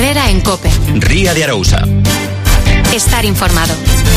Herrera en COPE. Ría de Arousa. Estar informado.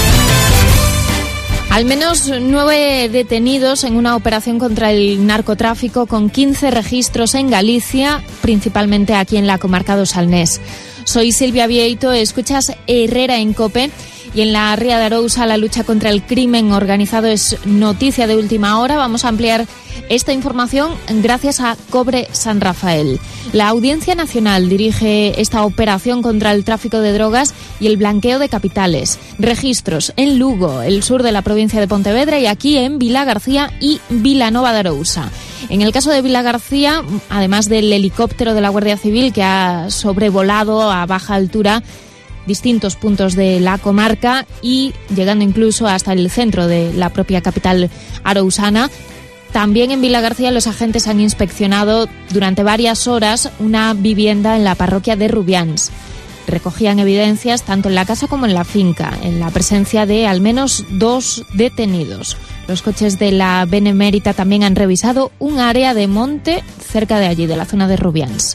Al menos 9 detenidos en una operación contra el narcotráfico con 15 registros en Galicia, principalmente aquí en la comarca do Salnés. Soy Silvia Vieito, escuchas Herrera en COPE y en la Ría de Arousa la lucha contra el crimen organizado es noticia de última hora. Vamos a ampliar esta información gracias a Cobre San Rafael. La Audiencia Nacional dirige esta operación contra el tráfico de drogas y el blanqueo de capitales. Registros en Lugo, el sur de la provincia de Pontevedra, y aquí en Vilagarcía y Vilanova de Arousa. En el caso de Vilagarcía, además del helicóptero de la Guardia Civil que ha sobrevolado a baja altura distintos puntos de la comarca y llegando incluso hasta el centro de la propia capital arousana, también en Vilagarcía los agentes han inspeccionado durante varias horas una vivienda en la parroquia de Rubiáns. Recogían evidencias tanto en la casa como en la finca, en la presencia de al menos 2 detenidos. Los coches de la Benemérita también han revisado un área de monte cerca de allí, de la zona de Rubiáns.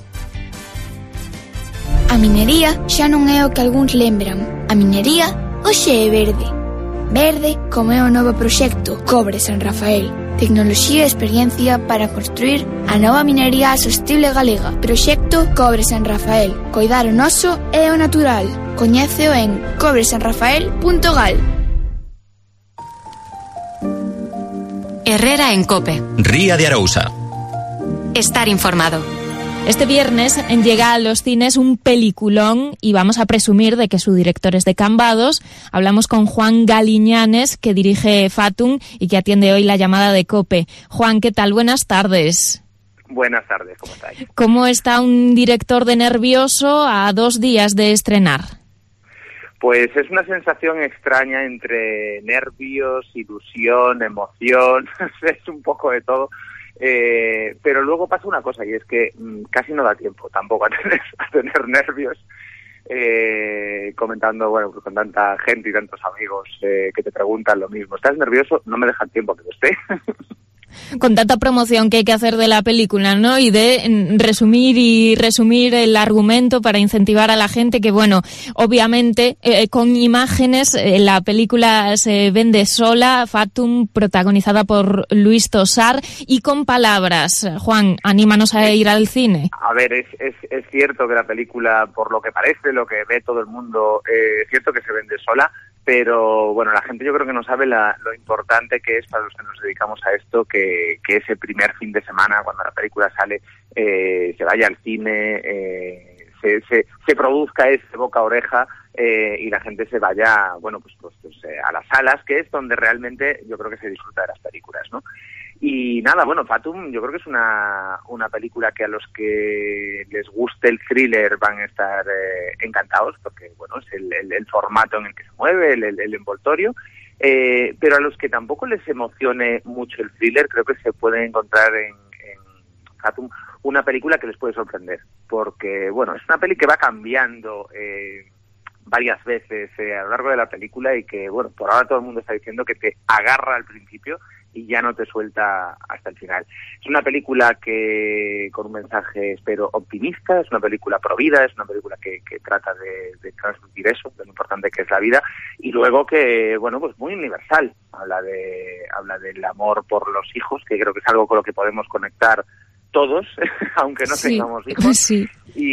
A minería xa non é o que algúns lembran. A minería hoxe é verde. Verde como é o novo proxecto Cobre San Rafael. Tecnoloxía e experiencia para construir a nova minería sostible galega. Proxecto Cobre San Rafael. Coidar o noso e o natural. Coñéceo en cobresanrafael.gal. Herrera en COPE. Ría de Arousa. Estar informado. Este viernes llega a los cines un peliculón y vamos a presumir de que su director es de Cambados. Hablamos con Juan Galiñanes, que dirige Fatum y que atiende hoy la llamada de COPE. Juan, ¿qué tal? Buenas tardes. Buenas tardes, ¿cómo estáis? ¿Cómo está un director de nervioso a 2 días de estrenar? Pues es una sensación extraña entre nervios, ilusión, emoción, es un poco de todo. Pero luego pasa una cosa, y es que casi no da tiempo tampoco a tener nervios, comentando, bueno, pues con tanta gente y tantos amigos que te preguntan lo mismo. ¿Estás nervioso? No me dejan tiempo que lo esté. Con tanta promoción que hay que hacer de la película, ¿no? Y de resumir el argumento para incentivar a la gente que, bueno, obviamente con imágenes la película se vende sola, Fatum, protagonizada por Luis Tosar, y con palabras. Juan, anímanos a ir al cine. A ver, es cierto que la película, por lo que parece, lo que ve todo el mundo, es cierto que se vende sola, pero bueno, la gente yo creo que no sabe lo importante que es para los que nos dedicamos a esto que ese primer fin de semana, cuando la película sale, se vaya al cine, se produzca ese boca a oreja y la gente se vaya, bueno, pues a las salas, que es donde realmente yo creo que se disfruta de las películas, ¿no? Y nada, bueno, Fatum yo creo que es una película que a los que les guste el thriller van a estar encantados, porque bueno, es el formato en el que se mueve, el envoltorio, pero a los que tampoco les emocione mucho el thriller, creo que se pueden encontrar en Fatum una película que les puede sorprender, porque bueno, es una peli que va cambiando varias veces a lo largo de la película y que bueno, por ahora todo el mundo está diciendo que te agarra al principio y ya no te suelta hasta el final. Es una película que con un mensaje, espero, optimista, es una película pro vida, es una película que trata de transmitir eso, de lo importante que es la vida, y luego que, bueno, pues muy universal, habla del amor por los hijos, que creo que es algo con lo que podemos conectar todos, aunque no tengamos hijos, sí.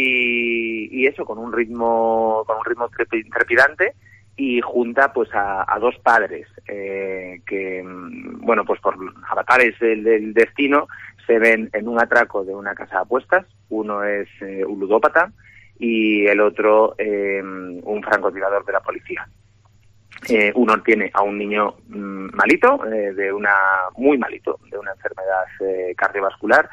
Y eso con un ritmo trepidante, y junta pues a 2 padres que, bueno, pues por avatares del destino se ven en un atraco de una casa de apuestas. Uno es un ludópata y el otro un francotirador de la policía. Uno tiene a un niño malito, muy malito, de una enfermedad cardiovascular,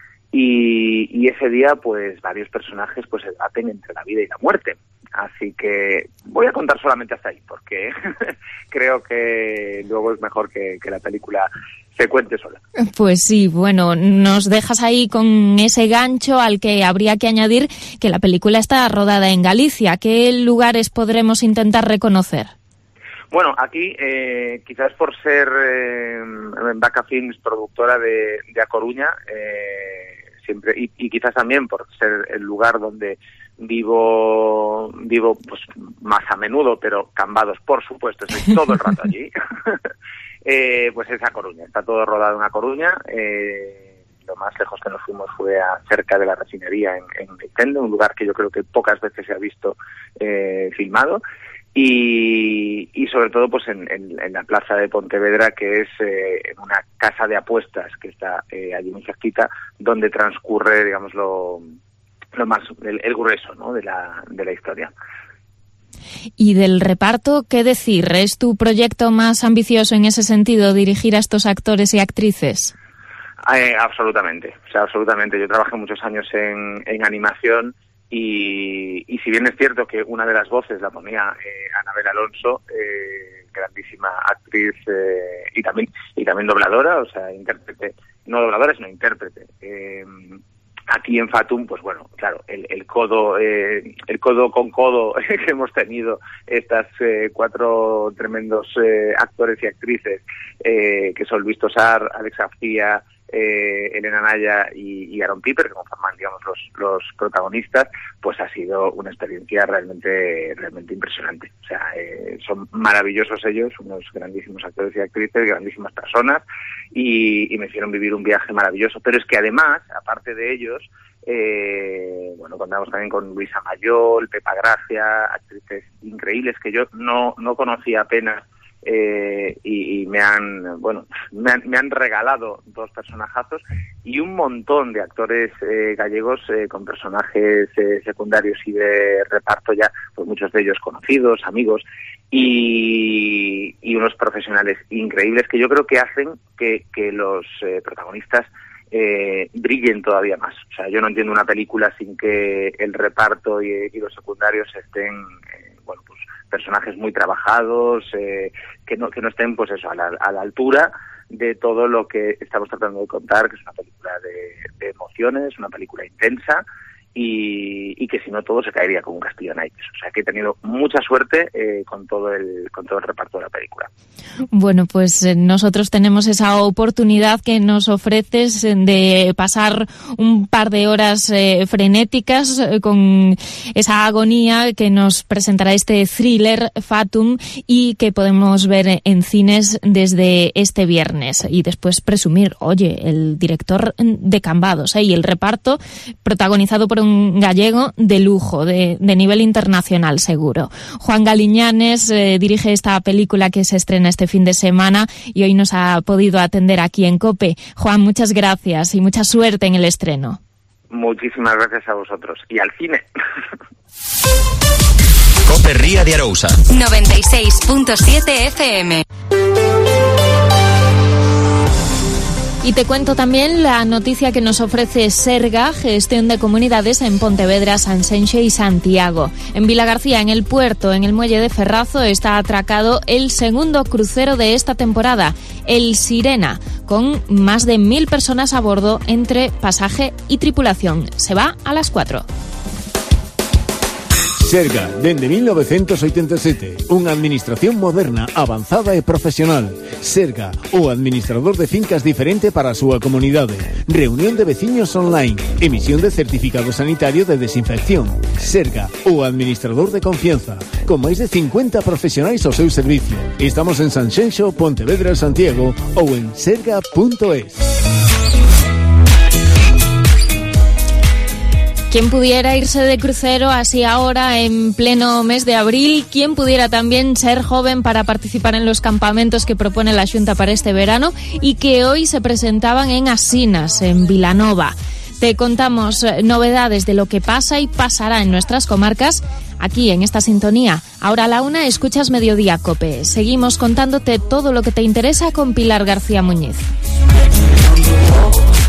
y ese día pues varios personajes pues se debaten entre la vida y la muerte. Así que voy a contar solamente hasta ahí, porque creo que luego es mejor que la película se cuente sola. Pues sí, bueno, nos dejas ahí con ese gancho al que habría que añadir que la película está rodada en Galicia. ¿Qué lugares podremos intentar reconocer? Bueno, aquí quizás por ser Vaca Films, productora de A Coruña, siempre, y quizás también por ser el lugar donde vivo pues más a menudo, pero Cambados, por supuesto, estoy todo el rato allí. Pues es A Coruña, está todo rodado en A Coruña. Lo más lejos que nos fuimos fue cerca de la refinería en Meitende, un lugar que yo creo que pocas veces se ha visto filmado. Y sobre todo pues en la plaza de Pontevedra, que es en una casa de apuestas que está allí muy cerquita, donde transcurre, digamos, lo más el grueso, ¿no?, de la historia. Y del reparto, ¿qué decir? ¿Es tu proyecto más ambicioso en ese sentido, dirigir a estos actores y actrices? Absolutamente, o sea, absolutamente. Yo trabajé muchos años en animación y si bien es cierto que una de las voces la ponía Anabel Alonso, grandísima actriz y también dobladora, o sea, intérprete, no dobladora, sino intérprete. Aquí en Fatum, pues bueno, claro, el codo con codo que hemos tenido estas 4 tremendos actores y actrices, que son Luis Tosar, Alex García, Elena Naya y Aaron Piper, que conforman, digamos, los protagonistas, pues ha sido una experiencia realmente impresionante. O sea, son maravillosos ellos, unos grandísimos actores y actrices, grandísimas personas, y me hicieron vivir un viaje maravilloso. Pero es que además, aparte de ellos, bueno, contamos también con Luisa Mayol, Pepa Gracia, actrices increíbles que yo no conocía apenas, y me han regalado 2 personajazos y un montón de actores gallegos con personajes secundarios y de reparto ya, pues muchos de ellos conocidos, amigos, y unos profesionales increíbles que yo creo que hacen que los protagonistas brillen todavía más. O sea, yo no entiendo una película sin que el reparto y los secundarios estén, bueno, pues personajes muy trabajados, que no estén, pues eso, a la altura de todo lo que estamos tratando de contar, que es una película de emociones, una película intensa, y que si no todo se caería como un castillo de naipes. O sea, que he tenido mucha suerte con todo el reparto de la película. Bueno, pues nosotros tenemos esa oportunidad que nos ofreces de pasar un par de horas frenéticas con esa agonía que nos presentará este thriller Fatum y que podemos ver en cines desde este viernes. Y después presumir, oye, el director de Cambados, y el reparto protagonizado por un gallego de lujo, de nivel internacional seguro. Juan Galiñanes dirige esta película que se estrena este fin de semana y hoy nos ha podido atender aquí en COPE. Juan, muchas gracias y mucha suerte en el estreno. Muchísimas gracias a vosotros. Y al cine. COPE Ría de Arousa 96.7 FM. Y te cuento también la noticia que nos ofrece Serga, gestión de comunidades en Pontevedra, Sanxenxo y Santiago. En Vilagarcía, en el puerto, en el muelle de Ferrazo, está atracado el segundo crucero de esta temporada, el Sirena, con más de 1.000 personas a bordo entre pasaje y tripulación. Se va a las 4. Serga, dende 1987, unha administración moderna, avanzada e profesional. Serga, o administrador de fincas diferente para a súa comunidade. Reunión de veciños online, emisión de certificado sanitario de desinfección. Serga, o administrador de confianza, con máis de 50 profesionais ao seu servicio. Estamos en Sanxenxo, Pontevedra, Santiago ou en serga.es. ¿Quién pudiera irse de crucero así ahora en pleno mes de abril? ¿Quién pudiera también ser joven para participar en los campamentos que propone la Xunta para este verano y que hoy se presentaban en Asinas, en Vilanova? Te contamos novedades de lo que pasa y pasará en nuestras comarcas aquí en esta sintonía. Ahora a la 1 escuchas Mediodía COPE. Seguimos contándote todo lo que te interesa con Pilar García Muñiz.